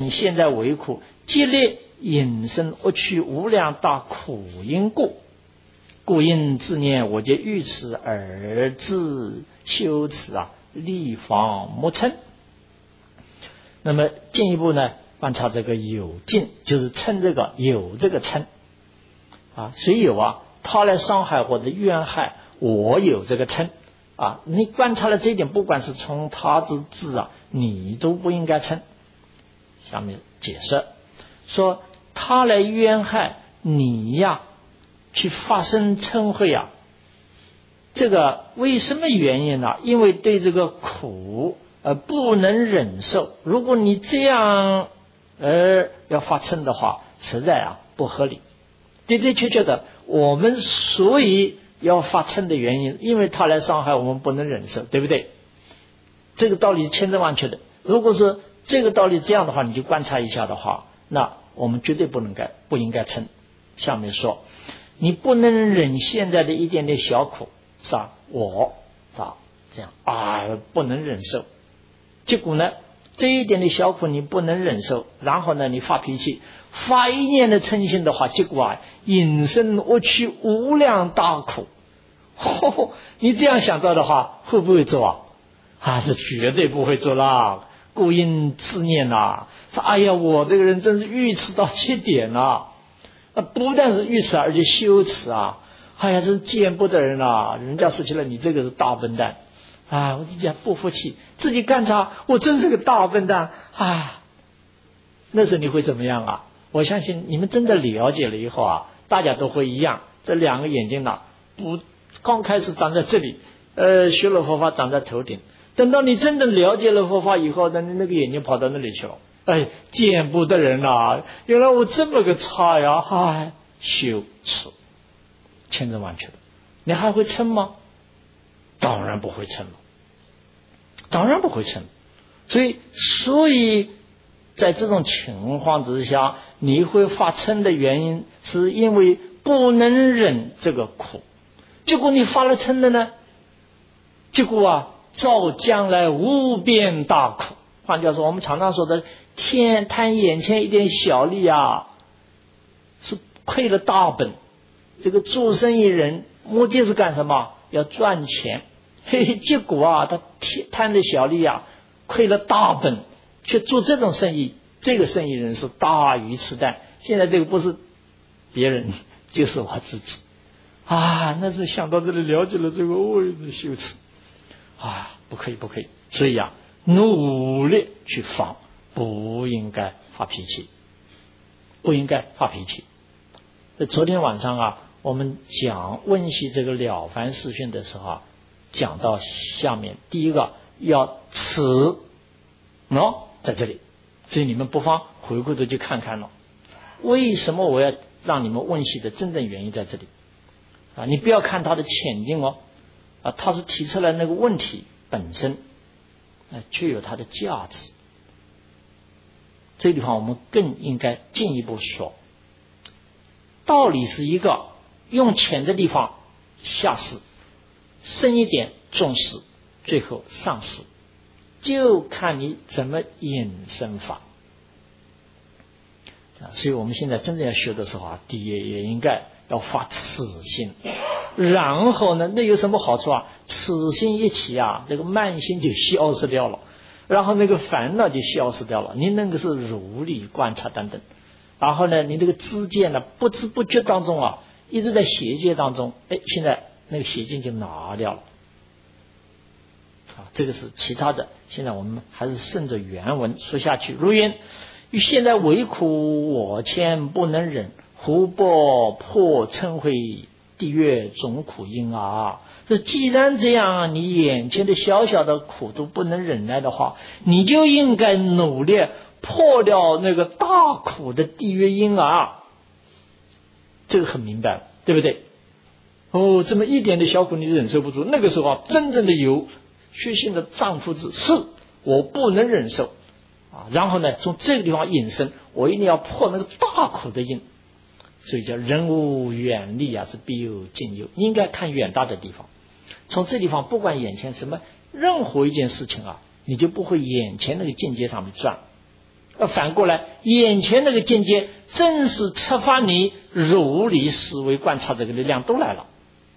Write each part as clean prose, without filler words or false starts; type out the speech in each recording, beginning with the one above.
现在为苦，激烈引生恶趣无量大苦因故，故因自念我皆欲此而自修持立方莫嗔。那么进一步呢，观察这个有尽，就是嗔这个有这个嗔谁有他来伤害或者怨害我，有这个嗔你观察了这一点，不管是从他之智你都不应该嗔。下面解释说，他来冤害你去发生嗔恚这个为什么原因呢？因为对这个苦不能忍受。如果你这样要发嗔的话，实在不合理。的的确确的，我们所以要发嗔的原因，因为他来伤害我们不能忍受，对不对？这个道理是千真万确的。如果是这个道理这样的话，你就观察一下的话，那我们绝对不应该嗔。下面说，你不能忍现在的一点点小苦，我这样不能忍受，结果呢，这一点点小苦你不能忍受，然后呢你发脾气，发一念的嗔心的话，结果引生恶趣无量大苦。你这样想到的话，会不会做是绝对不会做啦。故因自念说哎呀，我这个人真是愚痴到极点不但是愚痴，而且羞耻哎呀，这是见不得人人家说起来你这个是大笨蛋我自己还不服气，自己干啥，我真是个大笨蛋那时候你会怎么样我相信你们真的了解了以后大家都会一样。这两个眼睛不刚开始长在这里，学了佛法长在头顶，等到你真的了解了佛法以后，那个眼睛跑到那里去了，见不得人原来我这么个差呀，羞耻，千真万确的。你还会嗔吗？当然不会嗔了，当然不会嗔。所以在这种情况之下，你会发嗔的原因，是因为不能忍这个苦。结果你发了嗔的呢，结果造将来无边大苦。换句话说，我们常常说的贪眼前一点小利是亏了大本。这个做生意人目的是干什么？要赚钱。结果他贪的小利亏了大本，却做这种生意，这个生意人是大愚痴蛋。现在这个不是别人，就是我自己那是想到这里了解了这个羞耻不可以。所以努力去防，不应该发脾气。昨天晚上我们讲温习这个了凡四训的时候讲到下面第一个要慈在这里，所以你们不妨回过头去看看了。为什么我要让你们温习的真正原因在这里你不要看它的浅近它是提出来那个问题本身却有它的价值。这个地方我们更应该进一步说，道理是一个，用浅的地方下士，深一点重视，最后上士，就看你怎么引申法所以我们现在真正要学的时候第一也应该要发慈心，然后呢，那有什么好处慈心一起这个慢心就消失掉了，然后那个烦恼就消失掉了，你那个是如理观察等等，然后呢，你这个知见呢，不知不觉当中一直在邪见当中，现在那个邪见就拿掉了这个是其他的。现在我们还是顺着原文说下去。如云：于现在为苦，我谦不能忍，胡波破嗔恚，地狱种苦因这既然这样，你眼前的小小的苦都不能忍耐的话，你就应该努力破掉那个大苦的地狱因这个很明白，对不对？这么一点的小苦你忍受不住，那个时候真正的有血性的丈夫之是我不能忍受然后呢，从这个地方引申，我一定要破那个大苦的因。所以叫人无远虑是必有近忧，应该看远大的地方。从这地方不管眼前什么任何一件事情你就不会眼前那个境界上面转， 反过来，眼前那个境界正是触发你如理思维观察这个力量都来了。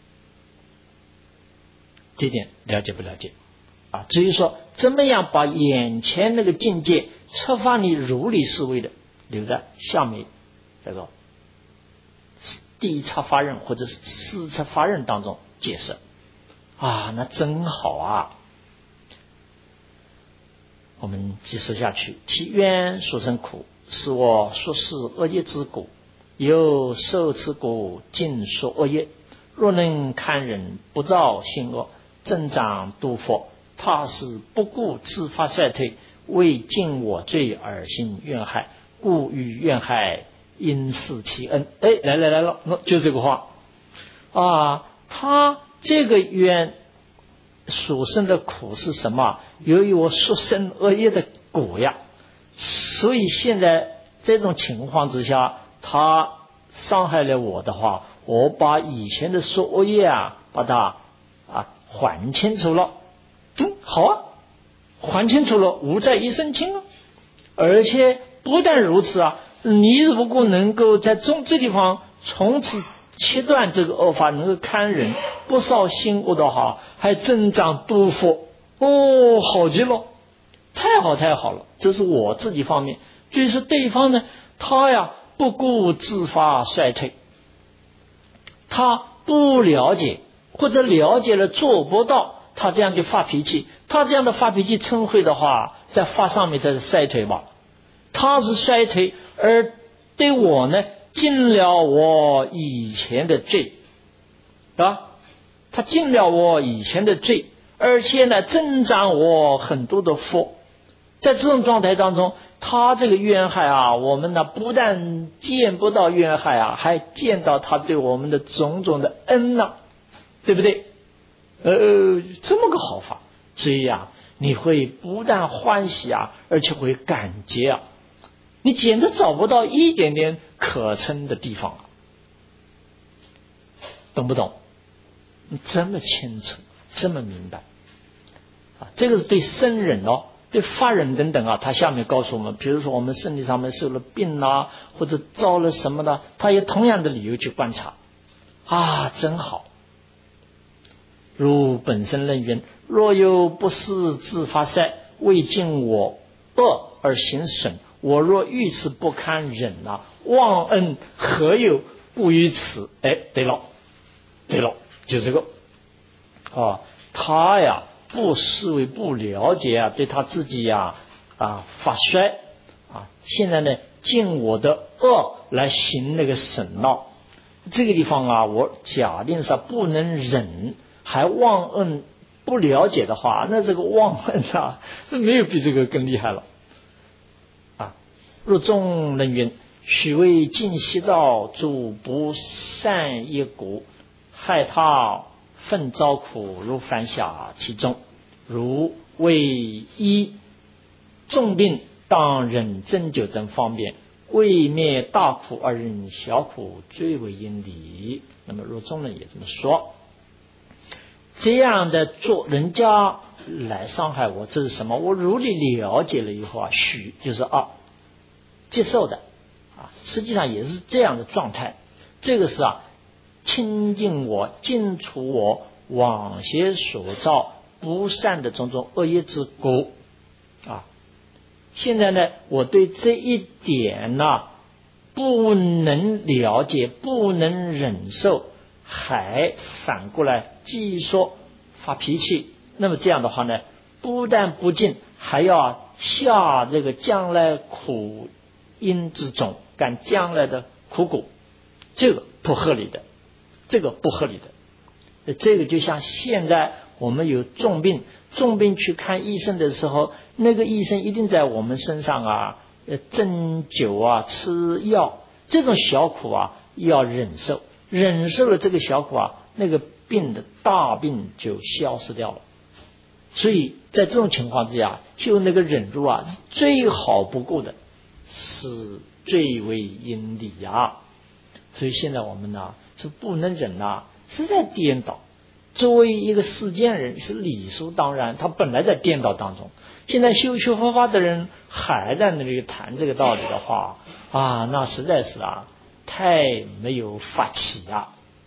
这点了解不了解啊？至于说怎么样把眼前那个境界触发你如理思维的，留在下面这个第一察法任或者是四察法任当中解释啊，那真好啊！我们继续下去，其愿所生苦，是我所示恶业之果，由受此果尽说恶业。若能堪忍，不造心恶，增长度佛，他是不顾自发衰退，为尽我罪而行怨害，故与怨害因示其恩。来了，就这个话啊，他这个冤所生的苦是什么？由于我所生恶业的果呀，所以现在这种情况之下，他伤害了我的话，我把以前的所恶业把它还清楚了。好啊，还清楚了，无在一身轻啊。而且不但如此啊，你如果能够在这地方从此切断这个恶法，能够堪忍，不少心恶的话，还增长度佛，好极了，太好了。这是我自己方面。就是对方呢，他不顾自发衰退，他不了解，或者了解了做不到，他这样就发脾气。他这样的发脾气嗔恚的话，在法上面他是衰退吧？他是衰退，而对我呢，尽了我以前的罪，他尽了我以前的罪，而且呢，增长我很多的福。在这种状态当中，他这个怨害我们呢不但见不到怨害还见到他对我们的种种的恩对不对？这么个好法，所以你会不但欢喜而且会感激你简直找不到一点点可称的地方懂不懂？你这么清楚，这么明白这个是对僧人对法人等等他下面告诉我们，比如说我们身体上面受了病或者遭了什么的，他也同样的理由去观察真好。如本身论云：若有不是自发衰，为尽我恶而行损，我若遇此不堪忍忘恩何有不于此？对了，就这个他不思维不了解对他自己发衰现在呢尽我的恶来行那个损这个地方我假定是不能忍，还忘恩不了解的话，那这个忘恩没有比这个更厉害了若众人云：许为尽习道，诸不善业果，害他奋遭苦，如凡下其中。如为医重病当忍针灸等方便，为灭大苦而忍小苦，最为因理。那么若众人也这么说，这样的做人家来伤害我，这是什么？我如理了解了以后许就是接受的实际上也是这样的状态。这个是清净我，尽除我往昔所造不善的种种恶业之果现在呢，我对这一点不能了解，不能忍受，还反过来继续说发脾气。那么这样的话呢，不但不尽，还要下这个将来苦因之种，感将来的苦果，这个不合理的。这个就像现在我们有重病去看医生的时候，那个医生一定在我们身上针灸吃药，这种小苦要忍受了这个小苦那个病的大病就消失掉了。所以在这种情况之下，就那个忍辱最好不过的，是最为因理所以现在我们是不能忍是在颠倒。 作为一个世间人是理所当然，他本来在颠倒当中。现在修佛法的人还在那里谈这个道理的话啊，那实在是太没有法器啊。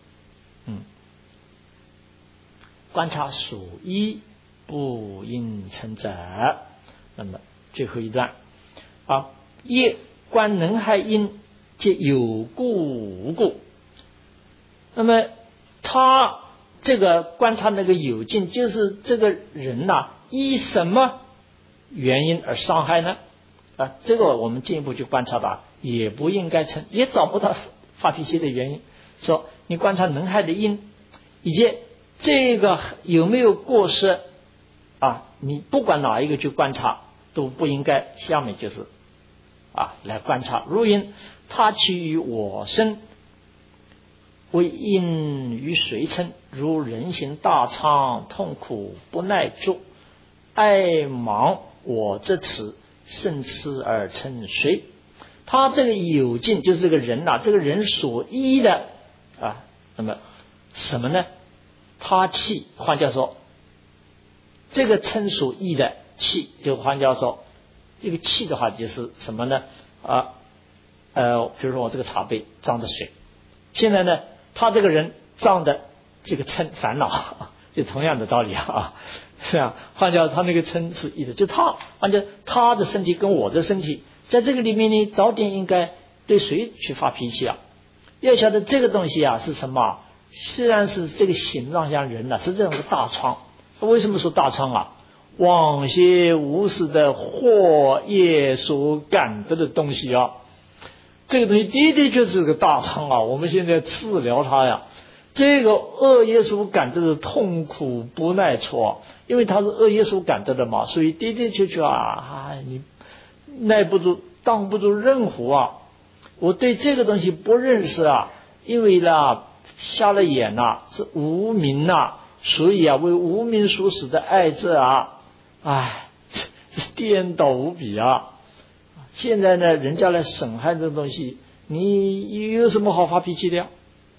观察属一，不应成者。那么最后一段业观能害因，皆有故无故。那么他这个观察那个有境，就是这个人依什么原因而伤害呢？这个我们进一步去观察吧，也不应该成，也找不到发脾气的原因。说你观察能害的因，以及这个有没有过失你不管哪一个去观察都不应该。下面就是来观察如因他起于我身，为因于谁称，如人行大疮，痛苦不耐住，爱忙我这此，甚痴而称谁。他这个有境就是这个人这个人所依的那么什么呢？他气，换句话说，这个称所依的气，就换句话说，这个气的话就是什么呢？比如说我这个茶杯装着水，现在呢，他这个人装的这个嗔烦恼，就同样的道理是换句话，他那个嗔是依的，就换句他的身体跟我的身体，在这个里面呢，到底应该对谁去发脾气要晓得这个东西是什么？虽然是这个形状像人是这样的大疮。为什么说大疮往些无始的祸业所感得的东西这个东西的确就是个大疮我们现在治疗它这个恶业所感得的痛苦不耐挫，因为它是恶业所感得的嘛，所以的的确确你耐不住当不住任何我对这个东西不认识因为瞎了眼是无明所以为无明所使的爱这颠倒无比现在呢，人家来损害这个东西，你有什么好发脾气的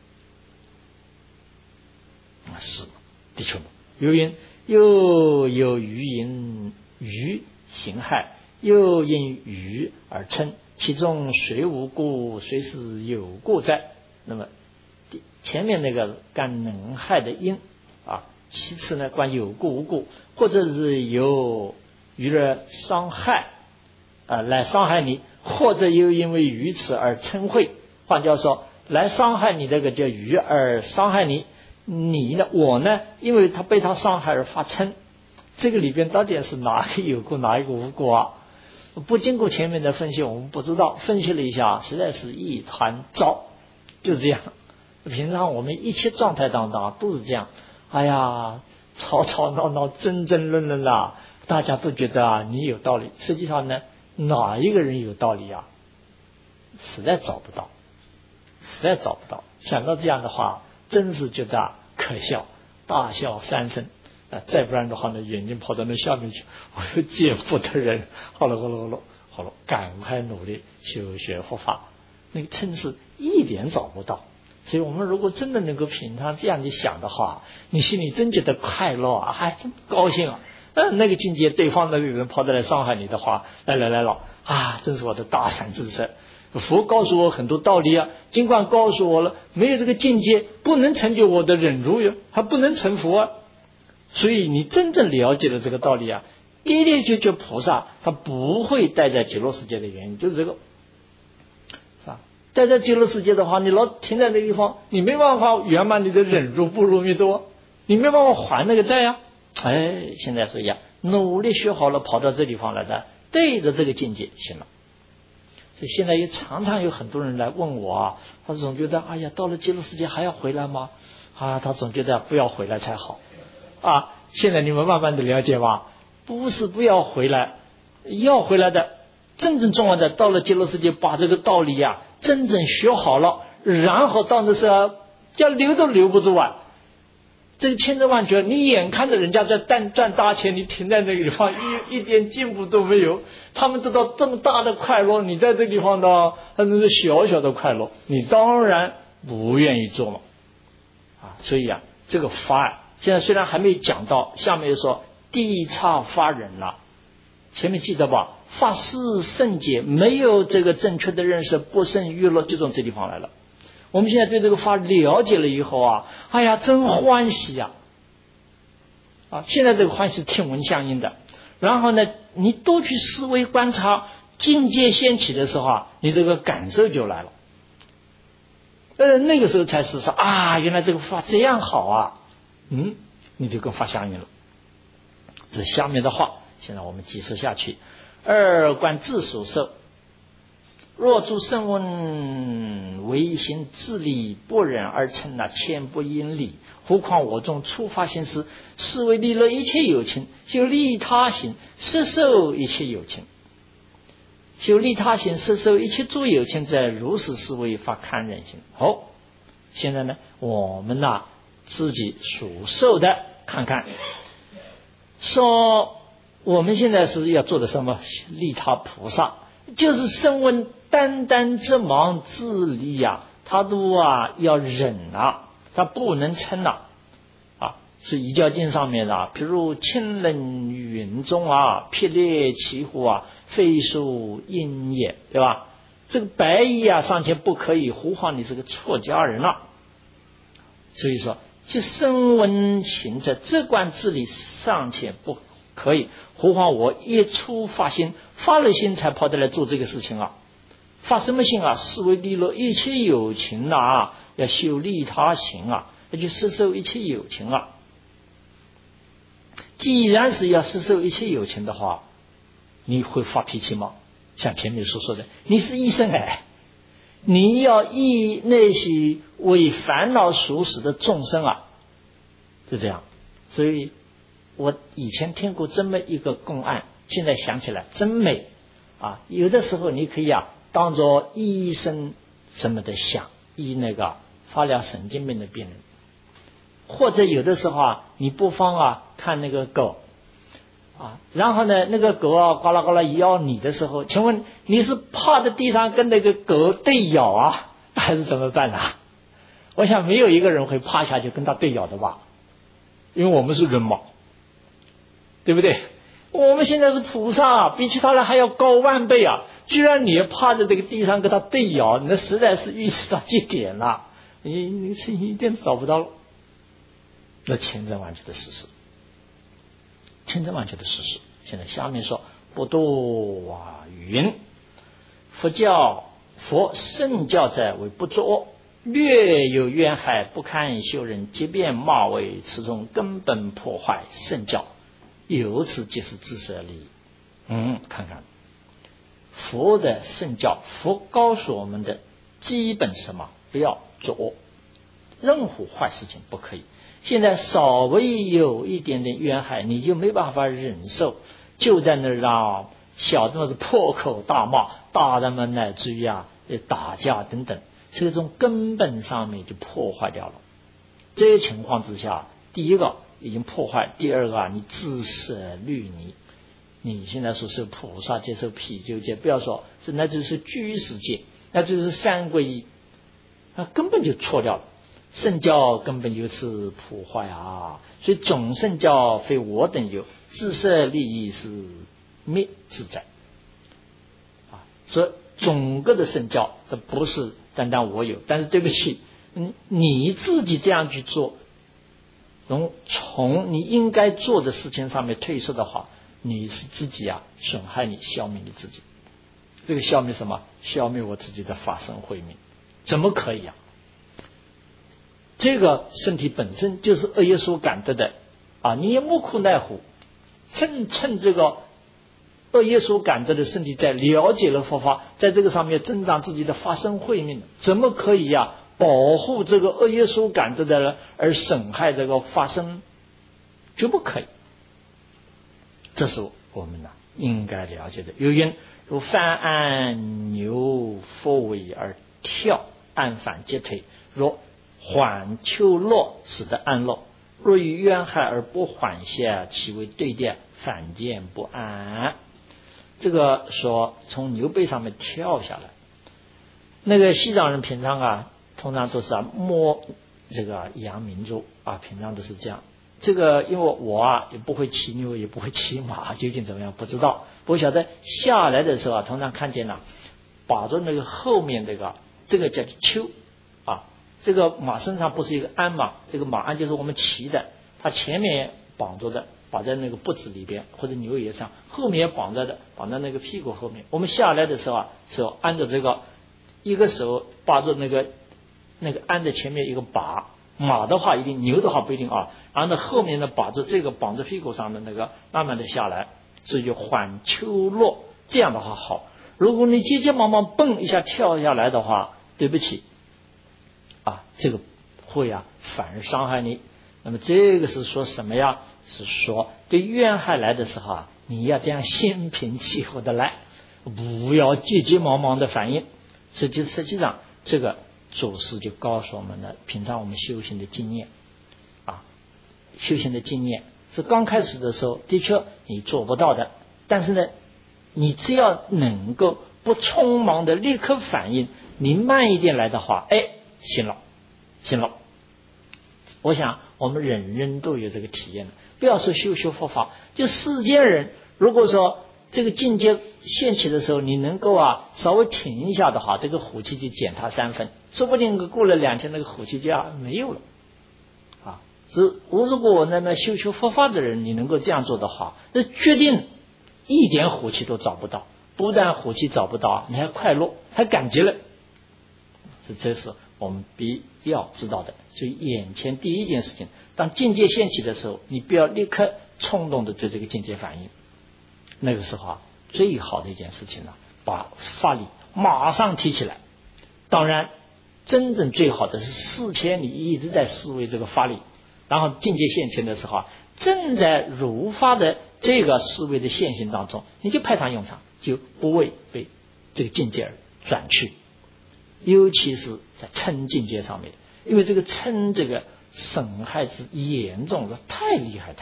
是的确由因又有余因余行害，又因余而称，其中谁无故，谁是有故在。那么前面那个干能害的因其次呢，关有故无故，或者是有余了伤害来伤害你，或者又因为于此而嗔恚。换句话说，来伤害你这个叫余而伤害你，你呢，我呢，因为他被他伤害而发嗔。这个里边到底是哪个有故，哪一个无故不经过前面的分析，我们不知道。分析了一下，实在是一团糟，就是这样。平常我们一切状态当中都是这样，吵吵闹闹，争争论论大家都觉得你有道理，实际上呢，哪一个人有道理实在找不到，想到这样的话，真是觉得可笑，大笑三声再不然的话呢，眼睛跑到那下面去，我又见不得人。好了，赶快努力修学佛法，那个真是一点找不到。所以我们如果真的能够平常这样去想的话，你心里真觉得快乐真高兴那个境界，对方那个人跑到来伤害你的话，来了真是我的大善知识。佛告诉我很多道理尽管告诉我了，没有这个境界不能成就我的忍辱还不能成佛所以你真正了解了这个道理的确菩萨他不会待在极乐世界的原因就是这个，是吧？待在极乐世界的话，你老停在那个地方，你没办法圆满你的忍辱不如弥多，你没办法还那个债现在是一样，努力学好了，跑到这地方来的，对着这个境界行了。所以现在也常常有很多人来问我他总觉得到了极乐世界还要回来吗？他总觉得不要回来才好现在你们慢慢的了解吧，不是不要回来，要回来的。真正重要的，到了极乐世界把这个道理真正学好了，然后到那时候叫留都留不住这个千真万确，你眼看着人家在赚大钱，你停在那个地方一点进步都没有，他们得到这么大的快乐，你在这个地方呢那是小小的快乐，你当然不愿意做嘛所以这个法现在虽然还没讲到，下面又说地差发人了。前面记得吧？发誓圣解，没有这个正确的认识，不胜娱乐，就从这地方来了。我们现在对这个法了解了以后啊，哎呀，真欢喜呀！现在这个欢喜是听闻相应的。然后呢，你多去思维观察，境界掀起的时候啊，你这个感受就来了。那个时候才是说啊，原来这个法这样好啊，你就跟法相应了。这下面的话，现在我们解释下去。二观自所受，若诸圣闻唯行自利不忍而成千不因理，何况我众初发心时，是为利乐一切有情，修利他行，摄受一切有情。修利他行，摄受一切诸有情者，如是是为法堪忍行。好，现在呢，我们自己所受的看看，说我们现在是要做的什么？利他菩萨，就是声闻单单之忙自利他都要忍他不能撑是《遗教经》上面譬如清冷云中霹烈起火非属因也，对吧？这个白衣尚且不可以，何况你是个出家人了。所以说，就声闻行者这观自理尚且不可以，何况我一初发心，发了心才跑得来做这个事情发什么心是为利乐一切有情要修利他行要去摄受一切有情既然是要摄受一切有情的话，你会发脾气吗？像前面所说的，你是医生你要医那些为烦恼所使的众生就这样。所以我以前听过这么一个公案，现在想起来真美有的时候你可以当作医生这么的想，医那个发了神经病的病人，或者有的时候你不妨看那个狗然后呢，那个狗呱啦呱啦咬你的时候，请问你是趴在地上跟那个狗对咬还是怎么办我想没有一个人会趴下去跟他对咬的吧，因为我们是人嘛，对不对？我们现在是菩萨，比其他人还要高万倍居然你趴在这个地上跟他对咬，你那实在是预示到极点了，你是一点找不到那千真万确的事实，千真万确的事实。现在下面说不多云，佛圣教者为不作，略有冤害不堪修人，即便骂为此种根本破坏圣教，由此即是自舍利益。看看佛的圣教，佛告诉我们的基本什么？不要作恶，任何坏事情不可以。现在稍微有一点点冤害，你就没办法忍受，就在那儿小的是破口大骂，大的们乃至于打架等等，这种根本上面就破坏掉了。这些情况之下，第一个已经破坏，第二个你自舍律尼。你现在说是菩萨接受啤酒戒，不要说是那就是居士戒，那就是三皈依，根本就错掉了。圣教根本就是破坏所以总圣教非我等有，自舍利益是灭自在所以整个的圣教它不是单单我有，但是对不起，你自己这样去做，从你应该做的事情上面退缩的话，你是自己损害你，消灭你自己。这个消灭什么？消灭我自己的法身慧命，怎么可以这个身体本身就是恶业所感得的你也无可奈何。趁这个恶业所感得的身体，在了解了佛法，在这个上面增长自己的法身慧命，怎么可以保护这个恶业所感得的人而损害这个法身？绝不可以。这是我们应该了解的。有云如翻按牛佛尾而跳，按反皆退，若缓秋落，使得安乐；若于冤害而不缓下，其为对调，反见不安。这个说从牛背上面跳下来，那个西藏人平常通常都是摸这个阳明珠平常都是这样这个因为我也不会骑牛，也不会骑马，究竟怎么样不知道。我晓得下来的时候通常看见了把着那个后面这个叫丘这个马身上不是一个鞍嘛，这个马鞍就是我们骑的，它前面绑着的，绑在那个脖子里边或者牛爷上，后面绑着的，绑在那个屁股后面。我们下来的时候手按着这个，一个手把着那个鞍的前面一个把，马的话一定，牛的话不一定然后后面呢把着这个绑着屁股上的那个慢慢的下来，所以就缓丘落，这样的话好。如果你急急忙忙蹦一下跳下来的话，对不起这个会反而伤害你。那么这个是说什么呀？是说对怨害来的时候你要这样心平气和的来，不要急急忙忙的反应。实际上这个祖师就告诉我们了，平常我们修行的经验修行的经验是刚开始的时候的确你做不到的，但是呢你只要能够不匆忙的立刻反应，你慢一点来的话行了。我想我们人人都有这个体验的，不要说修佛法，就世间人如果说这个境界现起的时候，你能够稍微停一下的话，这个火气就减它3分，说不定过了2天那个火气就没有了如果那么修佛法的人你能够这样做的话，那决定一点火气都找不到，不但火气找不到，你还快乐还感激了，这是我们必要知道的。所以眼前第一件事情，当境界现起的时候，你不要立刻冲动的对这个境界反应，那个时候最好的一件事情把法力马上提起来。当然真正最好的是事前你一直在思维这个法力，然后境界现前的时候正在如法的这个思维的现行当中，你就派上用场，就不会被这个境界而转去。尤其是在嗔境界上面，因为这个嗔这个损害之严重，是太厉害。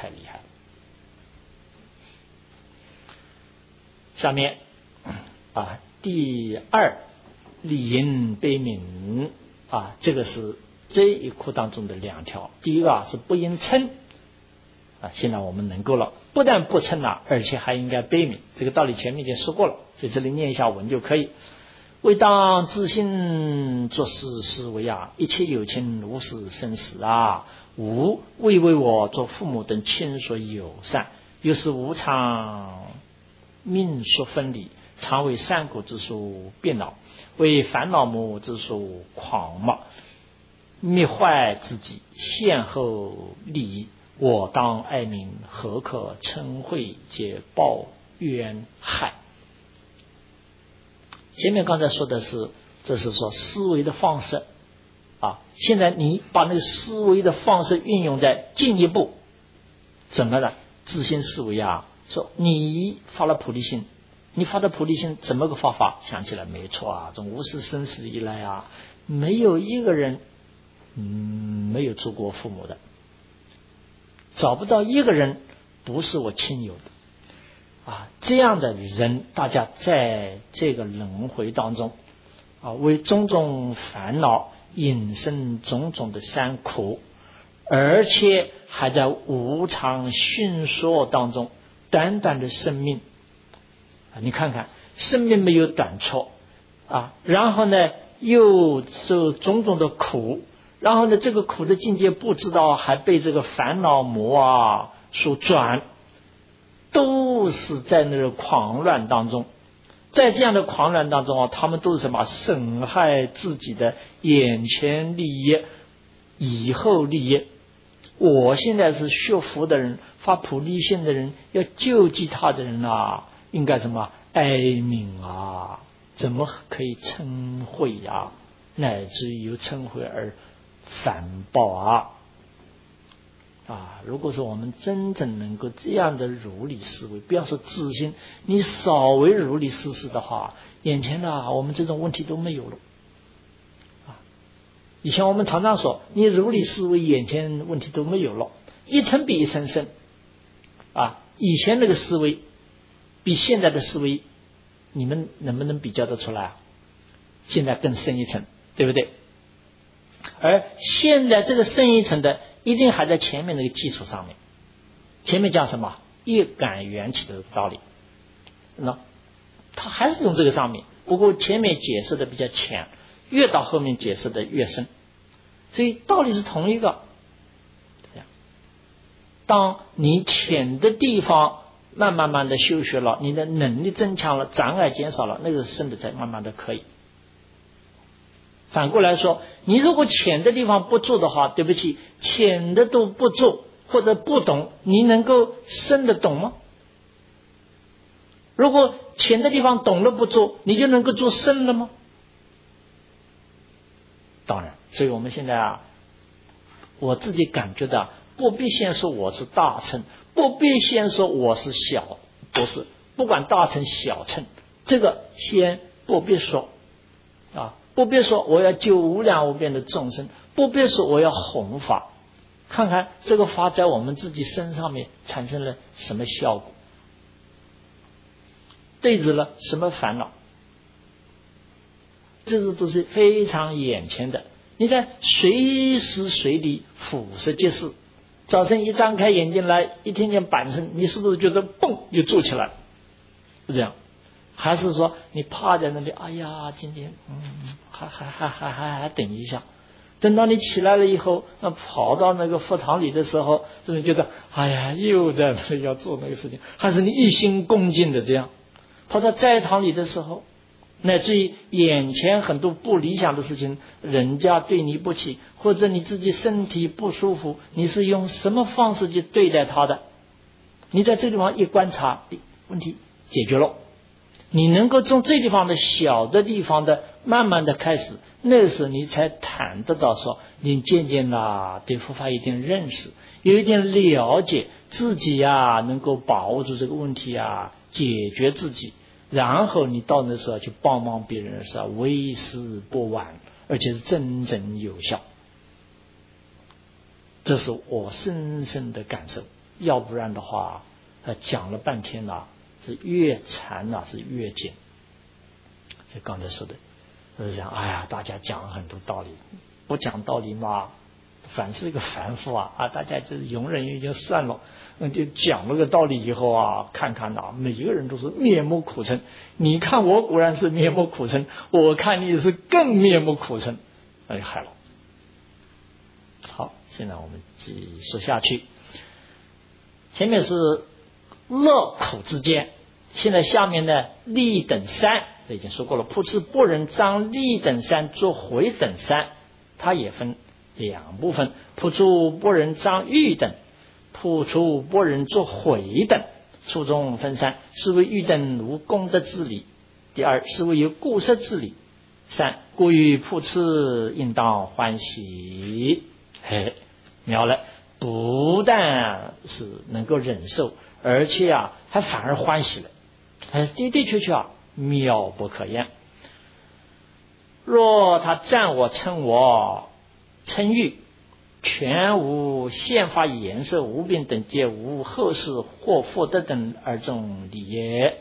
下面第二理应悲悯这个是这一课当中的2条。第一个是不应嗔现在我们能够了，不但不嗔而且还应该悲悯，这个道理前面已经说过了，所以这里念一下文就可以。为当自心做事思维一切有情如是生死无为我做父母等亲属友善，又是无常命数分离，常为善果之属变恼，为烦恼魔之属狂冒，灭坏自己，陷后利益，我当爱民，何可嗔恚，皆报冤害。前面刚才说的是，这是说思维的方式现在你把那个思维的方式运用在进一步，怎么了？自心思维说你发了菩提心，你发的菩提心怎么个发法？想起来没错从无始生死以来没有一个人没有做过父母的，找不到一个人不是我亲友的这样的人，大家在这个轮回当中为种种烦恼引生种种的三苦，而且还在无常迅速当中，短短的生命你看看生命没有短促然后呢又受种种的苦，然后呢这个苦的境界不知道还被这个烦恼魔所转，都是在那个狂乱当中。在这样的狂乱当中他们都是什么？损害自己的眼前利益，以后利益。我现在是学佛的人，发菩提心的人，要救济他的人应该什么？哀悯怎么可以嗔恚乃至于由嗔恚而反报如果说我们真正能够这样的如理思维，不要说自心，你稍微如理思思的话，眼前我们这种问题都没有了以前我们常常说，你如理思维，眼前问题都没有了，一层比一层深以前那个思维比现在的思维，你们能不能比较得出来现在更深一层，对不对？而现在这个深一层的一定还在前面那个基础上面。前面讲什么？一感缘起的道理，那他还是从这个上面，不过前面解释的比较浅，越到后面解释的越深，所以道理是同一个。这样，当你浅的地方慢慢的修学了，你的能力增强了，障碍减少了，那个深的才慢慢的可以。反过来说，你如果浅的地方不做的话，对不起，浅的都不做或者不懂，你能够深的懂吗？如果浅的地方懂了不做，你就能够做深了吗？当然，所以我们现在我自己感觉到，不必先说我是大乘，不必先说我是小，不是，不管大乘小乘，这个先不必说不必说我要救无量无边的众生，不必说我要弘法，看看这个法在我们自己身上面产生了什么效果，对治了什么烦恼，这个都是非常眼前的，你在随时随地俯拾皆是。早晨一张开眼睛来，一听见板声，你是不是觉得蹦就坐起来？是这样，还是说你趴在那里，哎呀，今天还等一下，等到你起来了以后，跑到那个佛堂里的时候，是不是觉得哎呀，又在那里要做那个事情？还是你一心恭敬的这样？跑到斋堂里的时候，乃至于眼前很多不理想的事情，人家对你不起，或者你自己身体不舒服，你是用什么方式去对待他的？你在这地方一观察，问题解决了。你能够从这地方的小的地方的慢慢的开始，那时候你才谈得到说，你渐渐对佛法有点认识，有一点了解，自己能够把握住这个问题解决自己，然后你到那时候去帮忙别人的时候，为时不晚，而且是真正有效。这是我深深的感受，要不然的话讲了半天是越禅是越紧。就刚才说的，就是讲大家讲很多道理，不讲道理嘛，反是一个凡夫大家就是容忍也就算了，就讲了个道理以后看看每一个人都是面目苦撑。你看我果然是面目苦撑，我看你是更面目苦撑，害了。好，现在我们继续说下去。前面是乐苦之间，现在下面呢，利等三，这已经说过了。普持般若章利等三作回等三，它也分两部分，普持般若章欲等，普持般若作回等，初中分三：是为欲等无功德之理；第二是为有故舍之理；三故于普持应当欢喜。妙了，不但是能够忍受，而且还反而欢喜了，的的确确妙不可言。若他赞我称我称誉，全无宪法颜色无病等，皆无后世或福德等二种理也。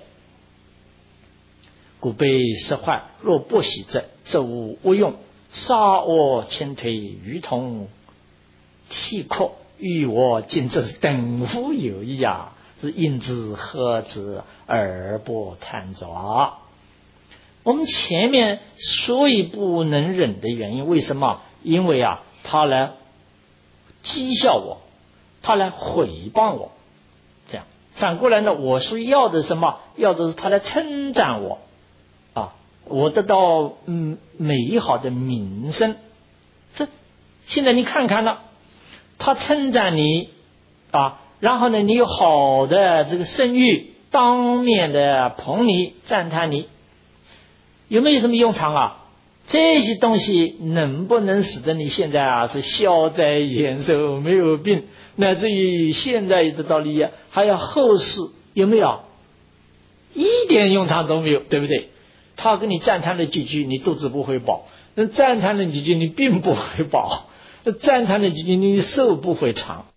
故被实坏，若不喜者，则无无用，杀我前推，如同替阔，与我今之等乎有异是因之何之而不贪着。我们前面所以不能忍的原因，为什么？因为他来讥笑我，他来毁谤我，这样反过来呢，我是要的什么？要的是他来称赞我我得到美好的名声。这现在你看看了，他称赞你然后呢，你有好的这个声誉，当面的捧你赞叹你，有没有什么用场这些东西能不能使得你现在是消灾延寿，没有病，乃至于现在得到利益，还有后世，有没有？一点用场都没有，对不对？他跟你赞叹了几句，你肚子不会饱；赞叹了几句，你病不会饱；赞叹了几句，你寿不会长。